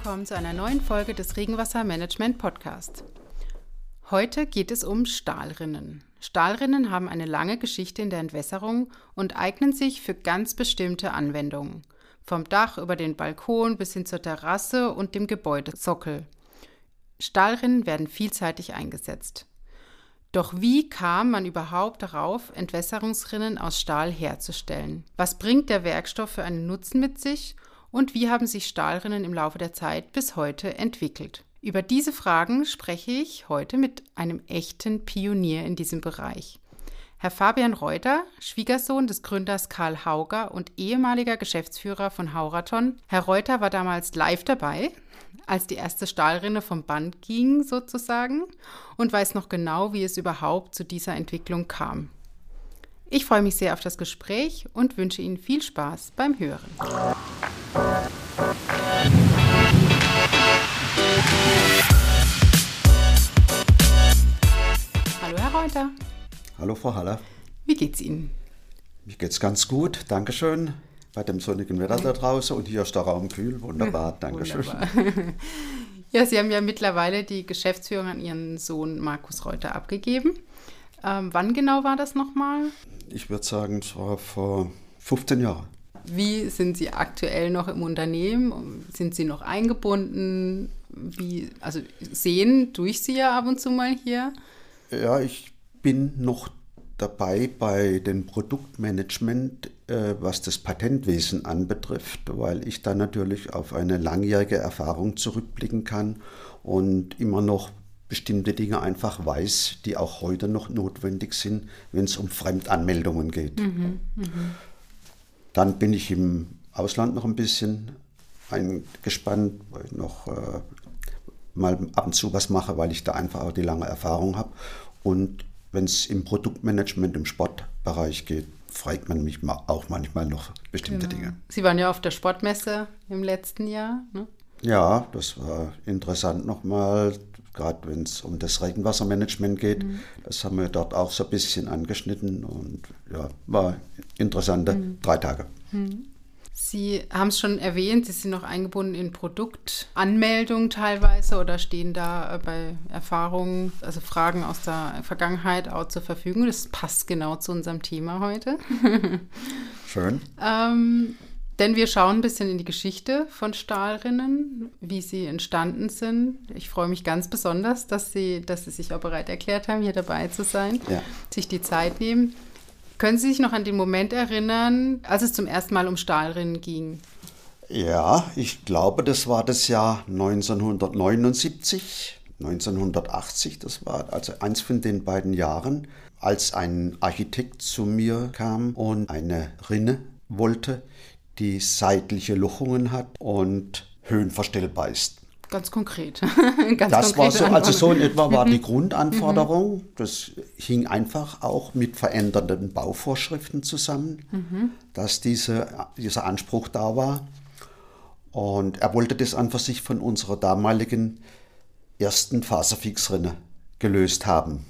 willkommen zu einer neuen Folge des Regenwassermanagement Podcast. Heute geht es um Stahlrinnen. Stahlrinnen haben eine lange Geschichte in der Entwässerung und eignen sich für ganz bestimmte Anwendungen. Vom Dach über den Balkon bis hin zur Terrasse und dem Gebäudesockel. Stahlrinnen werden vielseitig eingesetzt. Doch wie kam man überhaupt darauf, Entwässerungsrinnen aus Stahl herzustellen? Was bringt der Werkstoff für einen Nutzen mit sich? Und wie haben sich Stahlrinnen im Laufe der Zeit bis heute entwickelt? Über diese Fragen spreche ich heute mit einem echten Pionier in diesem Bereich. Herr Fabian Reuter, Schwiegersohn des Gründers Karl Hauger und ehemaliger Geschäftsführer von Hauraton. Herr Reuter war damals live dabei, als die erste Stahlrinne vom Band ging sozusagen und weiß noch genau, wie es überhaupt zu dieser Entwicklung kam. Ich freue mich sehr auf das Gespräch und wünsche Ihnen viel Spaß beim Hören. Hallo Herr Reuter. Hallo Frau Haller. Wie geht's Ihnen? Mir geht's ganz gut, Dankeschön. Bei dem sonnigen Wetter da draußen und hier ist der Raum kühl. Wunderbar, Dankeschön. Wunderbar. Ja, Sie haben ja mittlerweile die Geschäftsführung an Ihren Sohn Markus Reuter abgegeben. Wann genau war das nochmal? Ich würde sagen, es war vor 15 Jahren. Wie sind Sie aktuell noch im Unternehmen? Sind Sie noch eingebunden? Also sehen durch Sie ja ab und zu mal hier. Ja, ich bin noch dabei bei dem Produktmanagement, was das Patentwesen anbetrifft, weil ich da natürlich auf eine langjährige Erfahrung zurückblicken kann und immer noch bestimmte Dinge einfach weiß, die auch heute noch notwendig sind, wenn es um Fremdanmeldungen geht. Dann bin ich im Ausland noch ein bisschen eingespannt, weil ich noch mal ab und zu was mache, weil ich da einfach auch die lange Erfahrung habe. Und wenn es im Produktmanagement, im Sportbereich geht, fragt man mich auch manchmal noch bestimmte Dinge. Sie waren ja auf der Sportmesse im letzten Jahr, ne? Ja, das war interessant nochmal, gerade wenn es um das Regenwassermanagement geht. Das haben wir dort auch so ein bisschen angeschnitten und ja, war interessante 3 Tage. Sie haben es schon erwähnt, Sie sind noch eingebunden in Produktanmeldungen teilweise oder stehen da bei Erfahrungen, also Fragen aus der Vergangenheit auch zur Verfügung. Das passt genau zu unserem Thema heute. Schön. Denn wir schauen ein bisschen in die Geschichte von Stahlrinnen, wie sie entstanden sind. Ich freue mich ganz besonders, dass Sie sich auch bereit erklärt haben, hier dabei zu sein, sich die Zeit nehmen. Können Sie sich noch an den Moment erinnern, als es zum ersten Mal um Stahlrinnen ging? Ja, ich glaube, das war das Jahr 1979, 1980, das war also eins von den beiden Jahren, als ein Architekt zu mir kam und eine Rinne wollte, die seitliche Lochungen hat und höhenverstellbar ist. Ganz konkret. Das war so, also so in etwa war die Grundanforderung. Das hing einfach auch mit verändernden Bauvorschriften zusammen, dass dieser Anspruch da war. Und er wollte das an für sich von unserer damaligen ersten Faserfixrinne gelöst haben.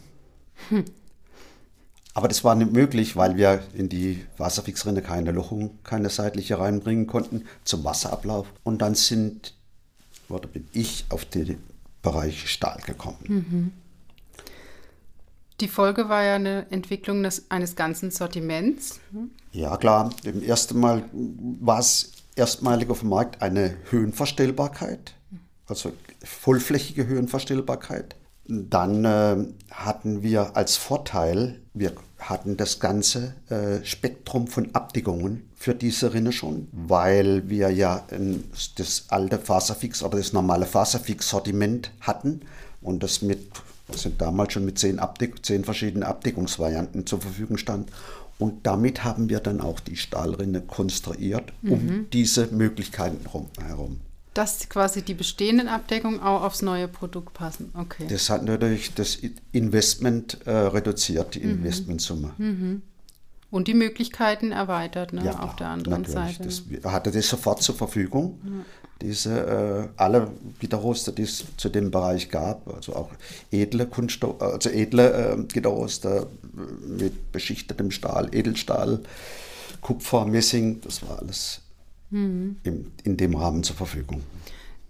Aber das war nicht möglich, weil wir in die Wasserfixrinne keine Lochung, keine seitliche reinbringen konnten zum Wasserablauf. Und dann bin ich auf den Bereich Stahl gekommen. Die Folge war ja eine Entwicklung eines ganzen Sortiments. Ja klar, im ersten Mal war es erstmalig auf dem Markt eine Höhenverstellbarkeit, also vollflächige Höhenverstellbarkeit. Dann hatten wir als Vorteil, wir hatten das ganze Spektrum von Abdeckungen für diese Rinne schon, weil wir ja das alte Faserfix oder das normale Faserfix-Sortiment hatten und das sind damals schon mit 10 verschiedenen Abdeckungsvarianten zur Verfügung stand. Und damit haben wir dann auch die Stahlrinne konstruiert, um diese Möglichkeiten herum. Dass quasi die bestehenden Abdeckungen auch aufs neue Produkt passen. Okay. Das hat natürlich das Investment reduziert, die Investmentsumme. Und die Möglichkeiten erweitert, ne, ja, auf der anderen Seite. Er hatte das sofort zur Verfügung. Alle Gitterroster, die es zu dem Bereich gab, also auch edle Kunststoff, also edle Gitterroster mit beschichtetem Stahl, Edelstahl, Kupfer, Messing, das war alles in dem Rahmen zur Verfügung.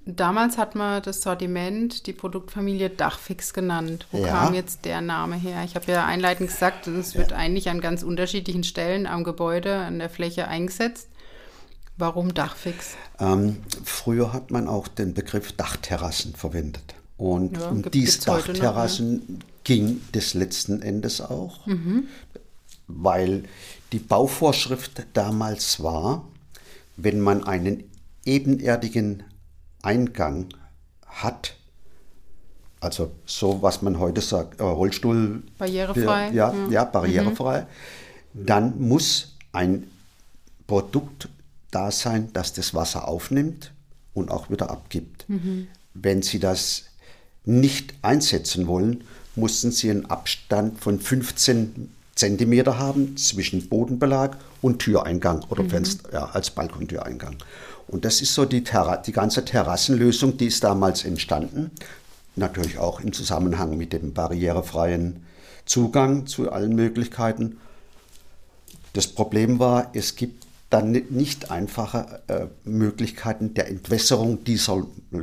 Damals hat man das Sortiment, die Produktfamilie Dachfix genannt. Wo Ja. kam jetzt der Name her? Ich habe ja einleitend gesagt, es wird eigentlich an ganz unterschiedlichen Stellen am Gebäude, an der Fläche eingesetzt. Warum Dachfix? Früher hat man auch den Begriff Dachterrassen verwendet. Und Ja, um diese gibt's heute noch, Dachterrassen ging das letzten Endes auch, weil die Bauvorschrift damals war, wenn man einen ebenerdigen Eingang hat, also so, was man heute sagt, Rollstuhl... Barrierefrei? Ja, barrierefrei. Dann muss ein Produkt da sein, das das Wasser aufnimmt und auch wieder abgibt. Wenn Sie das nicht einsetzen wollen, mussten Sie einen Abstand von 15 Zentimeter haben zwischen Bodenbelag und Türeingang oder Fenster, ja, als Balkontüreingang. Und das ist so die ganze Terrassenlösung, die ist damals entstanden. Natürlich auch im Zusammenhang mit dem barrierefreien Zugang zu allen Möglichkeiten. Das Problem war, es gibt dann nicht einfache Möglichkeiten der Entwässerung dieser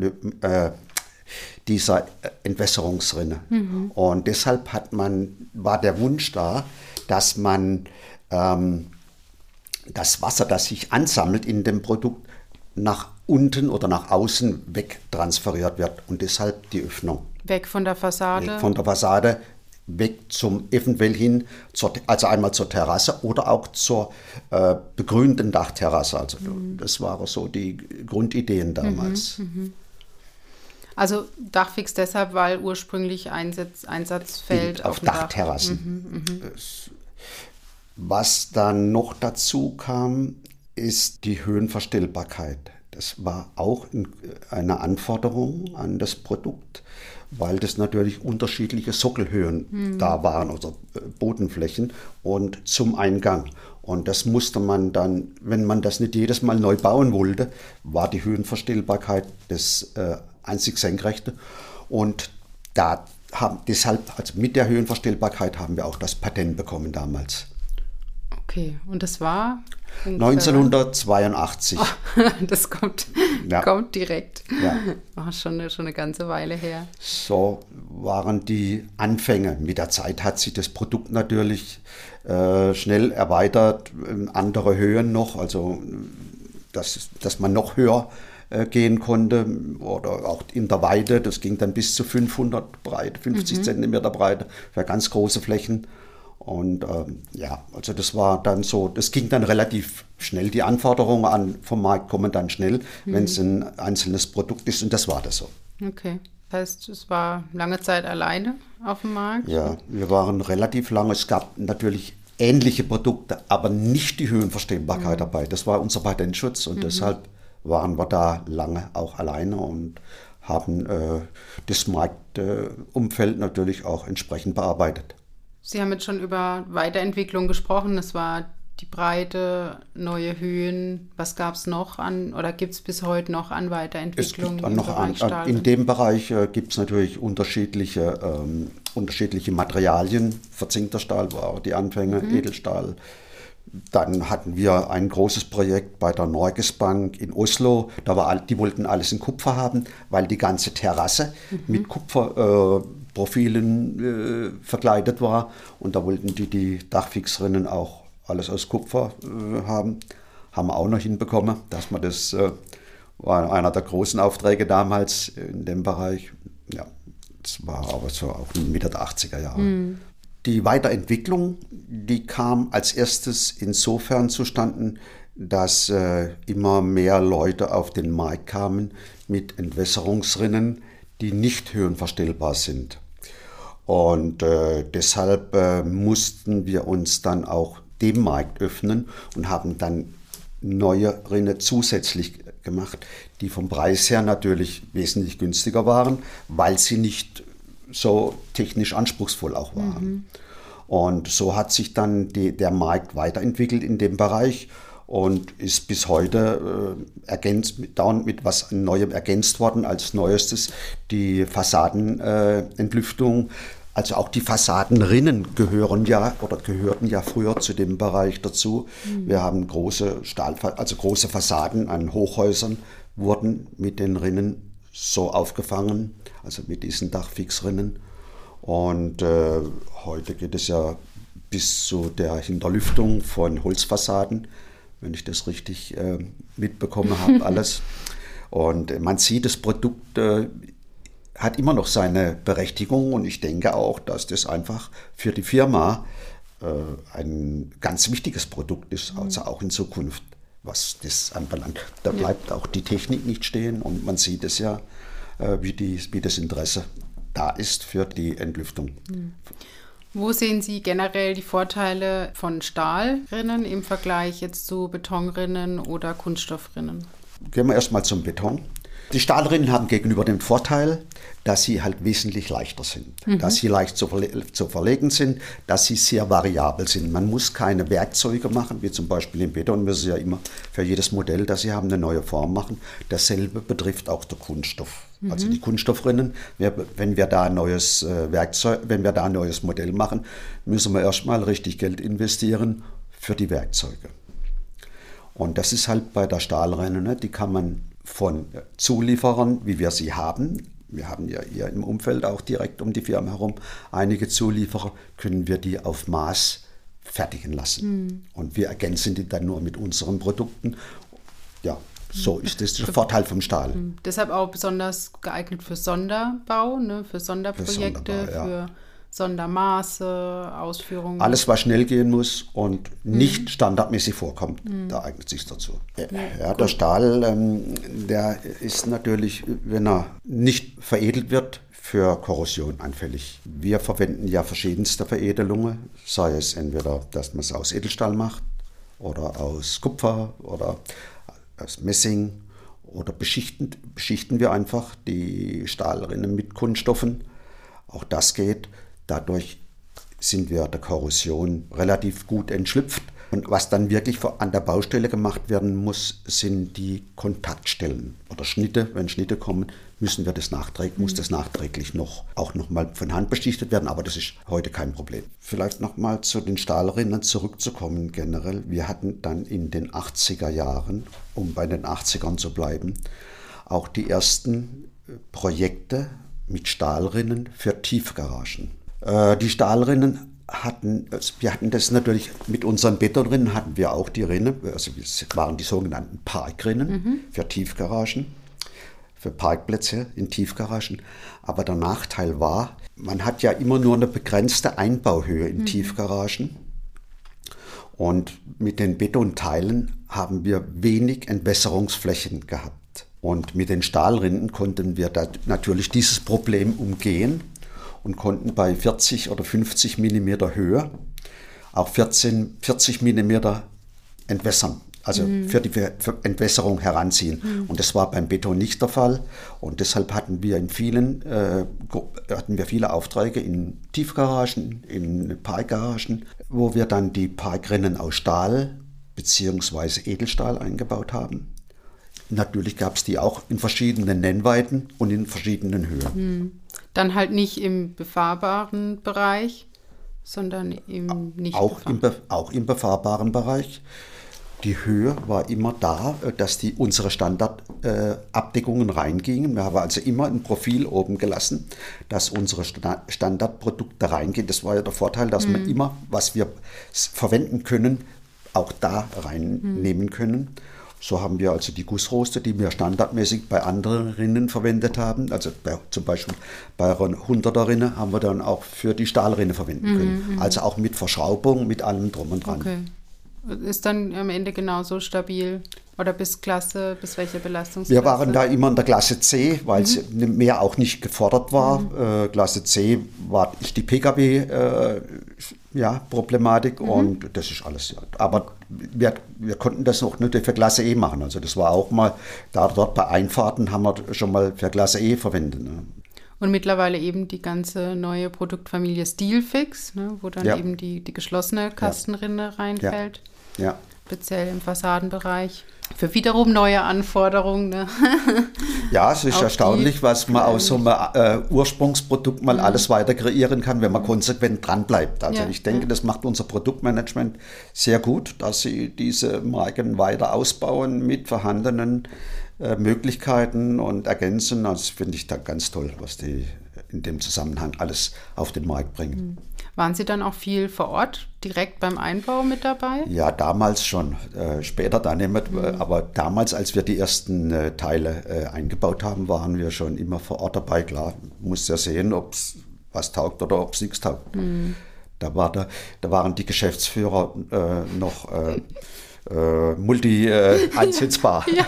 Entwässerungsrinne. Und deshalb war der Wunsch da, dass man das Wasser, das sich ansammelt in dem Produkt, nach unten oder nach außen weg transferiert wird. Und deshalb die Öffnung. Weg von der Fassade? Weg von der Fassade, weg zum eventuell hin, also einmal zur Terrasse oder auch zur begrünten Dachterrasse. Also das waren so die Grundideen damals. Also Dachfix deshalb, weil ursprünglich Einsatzfeld auf dem Dach. Dachterrassen. Was dann noch dazu kam, ist die Höhenverstellbarkeit. Das war auch eine Anforderung an das Produkt, weil das natürlich unterschiedliche Sockelhöhen da waren, also Bodenflächen und zum Eingang. Und das musste man dann, wenn man das nicht jedes Mal neu bauen wollte, war die Höhenverstellbarkeit das einzig Senkrechte. Und deshalb, also mit der Höhenverstellbarkeit haben wir auch das Patent bekommen damals. Okay, und das war? 1982. Das kommt direkt. Ja. Schon eine ganze Weile her. So waren die Anfänge. Mit der Zeit hat sich das Produkt natürlich schnell erweitert, andere Höhen noch, also dass man noch höher gehen konnte oder auch in der Weite. Das ging dann bis zu 500 Breite, 50 Zentimeter Breite für ganz große Flächen. Und also das war dann so, das ging dann relativ schnell. Die Anforderungen vom Markt kommen dann schnell, wenn es ein einzelnes Produkt ist, und das war das so. Okay, das heißt, es war lange Zeit alleine auf dem Markt? Ja, wir waren relativ lange. Es gab natürlich ähnliche Produkte, aber nicht die Höhenverstellbarkeit dabei. Das war unser Patentschutz und deshalb waren wir da lange auch alleine und haben das Marktumfeld natürlich auch entsprechend bearbeitet. Sie haben jetzt schon über Weiterentwicklung gesprochen. Das war die Breite, neue Höhen. Was gab es noch oder gibt es bis heute noch an Weiterentwicklung? In dem Bereich gibt es natürlich unterschiedliche Materialien. Verzinkter Stahl war die Anfänge, Edelstahl. Dann hatten wir ein großes Projekt bei der Norges Bank in Oslo. Die wollten alles in Kupfer haben, weil die ganze Terrasse mit Kupferprofilen verkleidet war. Und da wollten die Dachfixrinnen auch alles aus Kupfer haben. Haben wir auch noch hinbekommen, dass man das war einer der großen Aufträge damals in dem Bereich. Ja, das war aber so auch Mitte der 80er Jahre. Die Weiterentwicklung, die kam als erstes insofern zustande, dass immer mehr Leute auf den Markt kamen mit Entwässerungsrinnen, die nicht höhenverstellbar sind. Und deshalb mussten wir uns dann auch dem Markt öffnen und haben dann neue Rinne zusätzlich gemacht, die vom Preis her natürlich wesentlich günstiger waren, weil sie nicht so technisch anspruchsvoll auch waren. Und so hat sich dann der Markt weiterentwickelt in dem Bereich und ist bis heute dauernd mit was Neuem ergänzt worden. Als Neuestes die Fassadenentlüftung. Also auch die Fassadenrinnen gehörten ja früher zu dem Bereich dazu. Wir haben große Fassaden an Hochhäusern wurden mit den Rinnen so aufgefangen, also mit diesen Dachfixrinnen. Und heute geht es ja bis zu der Hinterlüftung von Holzfassaden, wenn ich das richtig mitbekommen habe, alles. Und man sieht, das Produkt hat immer noch seine Berechtigung und ich denke auch, dass das einfach für die Firma ein ganz wichtiges Produkt ist, also auch in Zukunft, was das anbelangt. Da bleibt auch die Technik nicht stehen und man sieht es ja, wie das Interesse da ist für die Entlüftung. Wo sehen Sie generell die Vorteile von Stahlrinnen im Vergleich jetzt zu Betonrinnen oder Kunststoffrinnen? Gehen wir erstmal zum Beton. Die Stahlrinnen haben gegenüber den Vorteil, dass sie halt wesentlich leichter sind, dass sie leicht zu verlegen sind, dass sie sehr variabel sind. Man muss keine Werkzeuge machen, wie zum Beispiel im Beton müssen Sie ja immer für jedes Modell, das Sie haben, eine neue Form machen. Dasselbe betrifft auch den Kunststoff. Also die Kunststoffrinnen, wenn wir da ein neues wenn wir da ein neues Modell machen, müssen wir erstmal richtig Geld investieren für die Werkzeuge. Und das ist halt bei der Stahlrinne, ne? Die kann man von Zulieferern, wie wir sie haben, wir haben ja hier im Umfeld auch direkt um die Firma herum einige Zulieferer, können wir die auf Maß fertigen lassen. Und wir ergänzen die dann nur mit unseren Produkten. Ja, so ist das der Vorteil vom Stahl. Deshalb auch besonders geeignet für Sonderbau, ne? Für Sonderprojekte, für Sondermaße, Ausführungen. Alles, was schnell gehen muss und nicht standardmäßig vorkommt, da eignet sich dazu. Ja, der Stahl, der ist natürlich, wenn er nicht veredelt wird, für Korrosion anfällig. Wir verwenden ja verschiedenste Veredelungen, sei es entweder, dass man es aus Edelstahl macht oder aus Kupfer oder aus Messing oder beschichten wir einfach die Stahlrinnen mit Kunststoffen. Auch das geht. Dadurch sind wir der Korrosion relativ gut entschlüpft. Und was dann wirklich an der Baustelle gemacht werden muss, sind die Kontaktstellen oder Schnitte. Wenn Schnitte kommen, muss das nachträglich auch noch mal von Hand beschichtet werden. Aber das ist heute kein Problem. Vielleicht noch mal zu den Stahlrinnen zurückzukommen generell. Wir hatten dann in den 80er Jahren, um bei den 80ern zu bleiben, auch die ersten Projekte mit Stahlrinnen für Tiefgaragen. Die Stahlrinnen wir hatten das natürlich, mit unseren Betonrinnen hatten wir auch die Rinne, also das waren die sogenannten Parkrinnen für Tiefgaragen, für Parkplätze in Tiefgaragen. Aber der Nachteil war, man hat ja immer nur eine begrenzte Einbauhöhe in Tiefgaragen. Und mit den Betonteilen haben wir wenig Entwässerungsflächen gehabt. Und mit den Stahlrinnen konnten wir da natürlich dieses Problem umgehen und konnten bei 40 oder 50 mm Höhe auch 40 mm entwässern, also für die Entwässerung heranziehen. Und das war beim Beton nicht der Fall. Und deshalb hatten wir viele Aufträge in Tiefgaragen, in Parkgaragen, wo wir dann die Parkrinnen aus Stahl bzw. Edelstahl eingebaut haben. Natürlich gab es die auch in verschiedenen Nennweiten und in verschiedenen Höhen. Dann halt nicht im befahrbaren Bereich, sondern im nicht auch im befahrbaren Bereich. Die Höhe war immer da, dass unsere Standardabdeckungen reingingen. Wir haben also immer ein Profil oben gelassen, dass unsere Standardprodukte reingehen. Das war ja der Vorteil, dass wir immer, was wir verwenden können, auch da reinnehmen können. So haben wir also die Gussroste, die wir standardmäßig bei anderen Rinnen verwendet haben. Also zum Beispiel bei einer 100er Rinne haben wir dann auch für die Stahlrinne verwenden können. Also auch mit Verschraubung, mit allem drum und dran. Okay. Ist dann am Ende genauso stabil? Oder bis welche Belastungsklasse? Wir waren da immer in der Klasse C, weil es mehr auch nicht gefordert war. Klasse C ist die Pkw-Problematik und das ist alles. Ja. Aber wir konnten das noch nicht für Klasse E machen. Also das war auch mal, dort bei Einfahrten haben wir schon mal für Klasse E verwendet. Ne. Und mittlerweile eben die ganze neue Produktfamilie Stilfix, ne, wo dann eben die geschlossene Kastenrinne reinfällt. Ja. Speziell im Fassadenbereich. Für wiederum neue Anforderungen. Ne? Ja, es ist erstaunlich, was man aus so einem Ursprungsprodukt mal alles weiter kreieren kann, wenn man konsequent dran bleibt. Also ich denke, das macht unser Produktmanagement sehr gut, dass sie diese Marken weiter ausbauen mit vorhandenen Möglichkeiten und ergänzen. Das finde ich da ganz toll, was die in dem Zusammenhang alles auf den Markt bringen. Waren Sie dann auch viel vor Ort, direkt beim Einbau mit dabei? Ja, damals schon. Später dann nicht mehr. Aber damals, als wir die ersten Teile eingebaut haben, waren wir schon immer vor Ort dabei. Klar, muss ja sehen, ob es was taugt oder ob es nichts taugt. Da waren die Geschäftsführer noch multi-einsetzbar. Ja.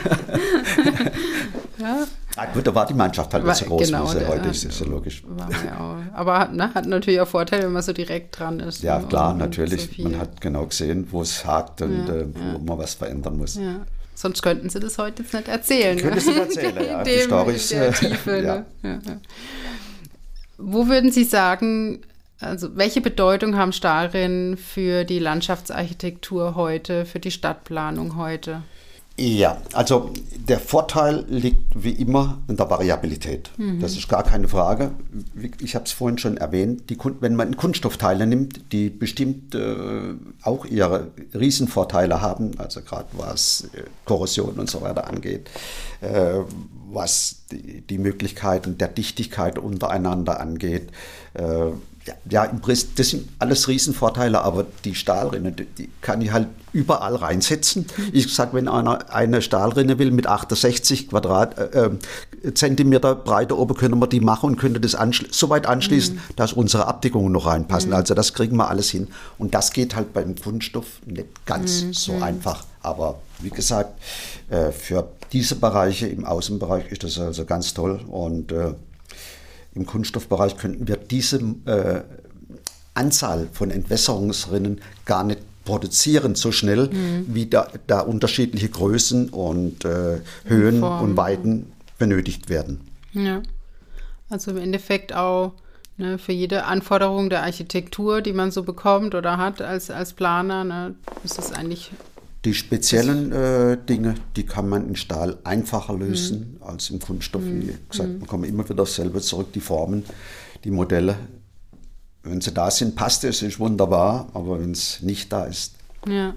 Ja. Gut, da war die Mannschaft halt nicht so groß, genau, wie sie heute ist, ist ja logisch. Aber hat natürlich auch Vorteile, wenn man so direkt dran ist. Ja, klar, und natürlich. So Man hat genau gesehen, wo es hakt und wo man was verändern muss. Ja. Sonst könnten Sie das heute jetzt nicht erzählen. Könnte Sie erzählen, ja. Die Storys. In der Tiefe, ja. Ne? Ja. Wo würden Sie sagen, also welche Bedeutung haben Stahlrinnen für die Landschaftsarchitektur heute, für die Stadtplanung heute? Ja, also der Vorteil liegt wie immer in der Variabilität. Das ist gar keine Frage. Ich habe es vorhin schon erwähnt, wenn man Kunststoffteile nimmt, die bestimmt auch ihre Riesenvorteile haben, also gerade was Korrosion und so weiter angeht, was die Möglichkeiten der Dichtigkeit untereinander angeht. Ja, im Prinzip, das sind alles Riesenvorteile, aber die Stahlrinne, die kann ich halt überall reinsetzen. Ich sage, wenn einer eine Stahlrinne will mit 68 Zentimeter Breite oben, können wir die machen und könnte das so weit anschließen, dass unsere Abdeckungen noch reinpassen. Also das kriegen wir alles hin. Und das geht halt beim Kunststoff nicht ganz so einfach. Aber wie gesagt, für diese Bereiche im Außenbereich ist das also ganz toll. Und im Kunststoffbereich könnten wir diese Anzahl von Entwässerungsrinnen gar nicht produzieren so schnell, wie da unterschiedliche Größen und Höhen und Weiten benötigt werden. Ja, also im Endeffekt auch für jede Anforderung der Architektur, die man so bekommt oder hat als Planer, ist es eigentlich... Die speziellen Dinge, die kann man in Stahl einfacher lösen als im Kunststoff. Wie gesagt, man kommt immer wieder dasselbe zurück, die Formen, die Modelle. Wenn sie da sind, passt es, ist wunderbar, aber wenn es nicht da ist. Ja.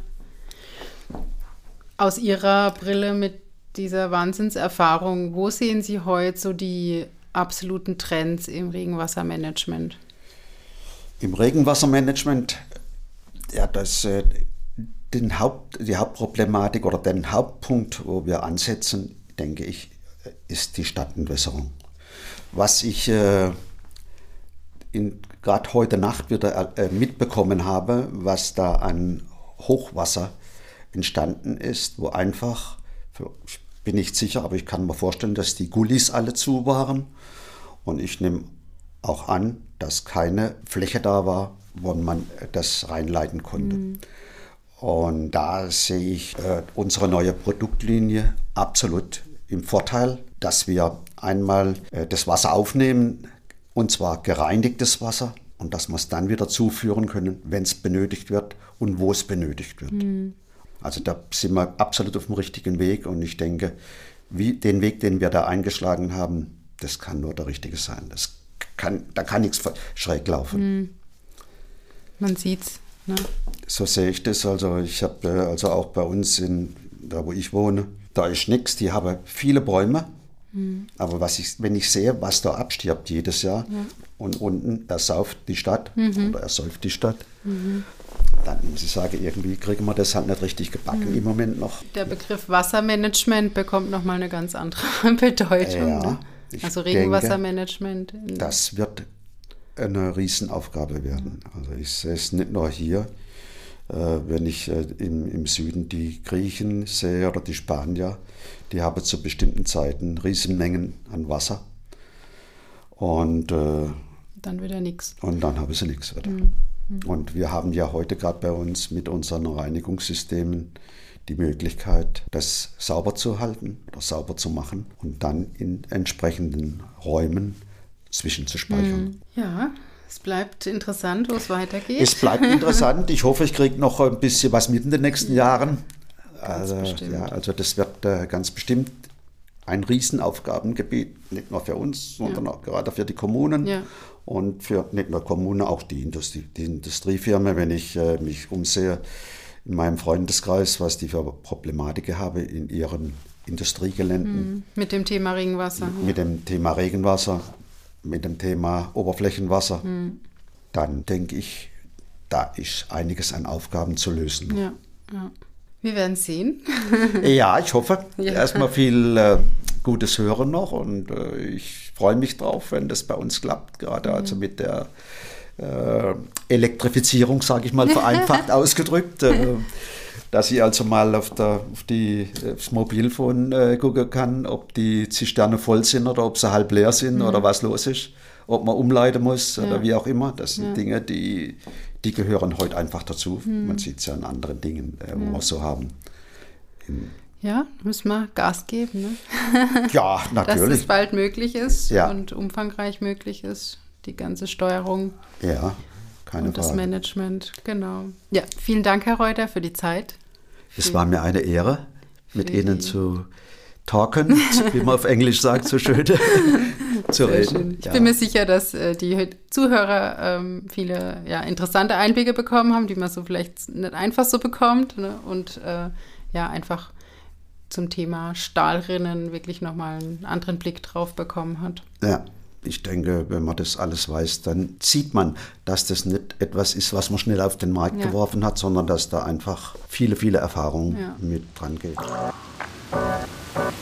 Aus Ihrer Brille mit dieser Wahnsinnserfahrung, wo sehen Sie heute so die absoluten Trends im Regenwassermanagement? Im Regenwassermanagement, ja, die Hauptproblematik oder den Hauptpunkt, wo wir ansetzen, denke ich, ist die Stadtentwässerung. Was ich gerade heute Nacht wieder mitbekommen habe, was da an Hochwasser entstanden ist, wo einfach, ich bin nicht sicher, aber ich kann mir vorstellen, dass die Gullis alle zu waren. Und ich nehme auch an, dass keine Fläche da war, wo man das reinleiten konnte. Und da sehe ich unsere neue Produktlinie absolut im Vorteil, dass wir einmal das Wasser aufnehmen, und zwar gereinigtes Wasser, und dass wir es dann wieder zuführen können, wenn es benötigt wird und wo es benötigt wird. Also da sind wir absolut auf dem richtigen Weg, und ich denke, den Weg, den wir da eingeschlagen haben, das kann nur der richtige sein. Da kann nichts schräg laufen. Man sieht's. Ne? So sehe ich das. Also ich habe also auch bei uns, da wo ich wohne, da ist nichts. Die haben viele Bäume. Aber wenn ich sehe, was da abstirbt jedes Jahr, und unten ersauft die Stadt oder ersäuft die Stadt, dann muss ich sagen, irgendwie kriegen wir das halt nicht richtig gebacken im Moment noch. Der Begriff Wassermanagement bekommt nochmal eine ganz andere Bedeutung. Ja, ne? Also Regenwassermanagement. Das wird eine Riesenaufgabe werden. Also ich sehe es nicht nur hier, wenn ich im Süden die Griechen sehe oder die Spanier, die haben zu bestimmten Zeiten Riesenmengen an Wasser. Und dann wieder nichts. Und dann haben sie nichts wieder. Und wir haben ja heute gerade bei uns mit unseren Reinigungssystemen die Möglichkeit, das sauber zu halten oder sauber zu machen und dann in entsprechenden Räumen zwischenzuspeichern. Ja, es bleibt interessant, wo es weitergeht. Es bleibt interessant. Ich hoffe, ich kriege noch ein bisschen was mit in den nächsten Jahren. Also das wird ganz bestimmt ein Riesenaufgabengebiet, nicht nur für uns, sondern auch gerade für die Kommunen und für nicht nur Kommunen, auch die Industriefirmen. Wenn ich mich umsehe in meinem Freundeskreis, was die für Problematik haben in ihren Industriegeländen. Mit dem Thema Regenwasser. Mit dem Thema Regenwasser, mit dem Thema Oberflächenwasser. Dann denke ich, da ist einiges an Aufgaben zu lösen. Ja. Wir werden sehen. Ja, ich hoffe. Ja. Erstmal viel Gutes hören noch und ich freue mich drauf, wenn das bei uns klappt, gerade also mit der Elektrifizierung, sage ich mal, vereinfacht ausgedrückt, dass ich also mal aufs Mobilfon gucken kann, ob die Zisterne voll sind oder ob sie halb leer sind oder was los ist, ob man umleiten muss oder wie auch immer. Das sind Dinge, die gehören heute einfach dazu. Man sieht es ja an anderen Dingen, wo wir so haben. Ja, müssen wir Gas geben, ne? Ja, natürlich. Dass es bald möglich ist und umfangreich möglich ist, die ganze Steuerung. Ja, keine und Frage. Das Management, genau. Ja, vielen Dank, Herr Reuter, für die Zeit. Es war mir eine Ehre, mit Ihnen zu talken, wie man auf Englisch sagt, so schön zu reden. Schön. Ich bin mir sicher, dass die Zuhörer viele interessante Einblicke bekommen haben, die man so vielleicht nicht einfach so bekommt, ne? Und einfach zum Thema Stahlrinnen wirklich nochmal einen anderen Blick drauf bekommen hat. Ja, ich denke, wenn man das alles weiß, dann sieht man, dass das nicht etwas ist, was man schnell auf den Markt geworfen hat, sondern dass da einfach viele, viele Erfahrungen mit dran geht.